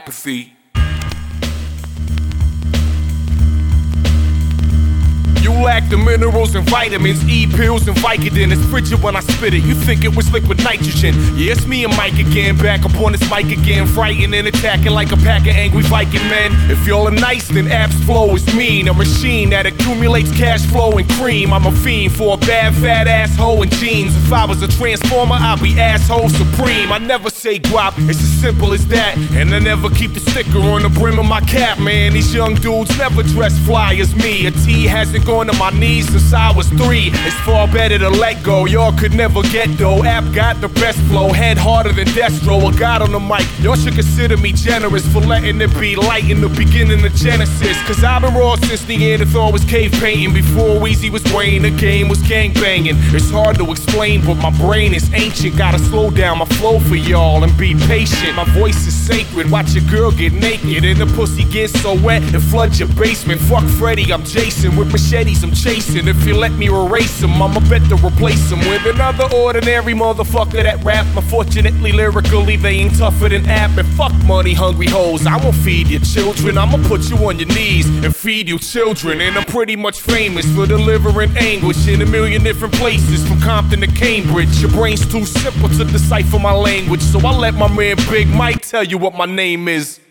apathy. You lack the minerals and vitamins, E pills and Vicodin. It's frigid when I spit it, you think it was liquid nitrogen. Yeah, it's me and Mike again, back up on this mic again, frightened and attacking like a pack of angry Viking men. If y'all are nice, then App's flow is mean. A machine that accumulates cash flow and cream. I'm a fiend for a bad fat asshole in jeans. If I was a transformer, I'd be asshole supreme. I never say guap, it's as simple as that. And I never keep the sticker on the brim of my cap, man. These young dudes never dress fly as me. A T hasn't gone to my knees since I was 3. It's far better to let go, y'all could never get though. App got the best flow, head harder than Destro. A god on the mic, y'all should consider me generous for letting it be light in the beginning of Genesis. Cause I've been raw since the Neanderthal was cave painting. Before Weezy was Wayne, the game was gang banging. It's hard to explain, but my brain is ancient. Gotta slow down my flow for y'all and be patient. My voice is sacred, watch your girl get naked and the pussy gets so wet it floods your basement. Fuck Freddy, I'm Jason with machetes I'm chasing. If you let me erase him, I'ma bet to replace him with another ordinary motherfucker that rap. Unfortunately, lyrically, they ain't tougher than App. And fuck money hungry hoes, I won't feed your children. I'ma put you on your knees and feed you children. And I'm pretty much famous for delivering anguish in a million different places, from Compton to Cambridge. Your brain's too simple to decipher my language, so I let my man Big Mike tell you what my name is.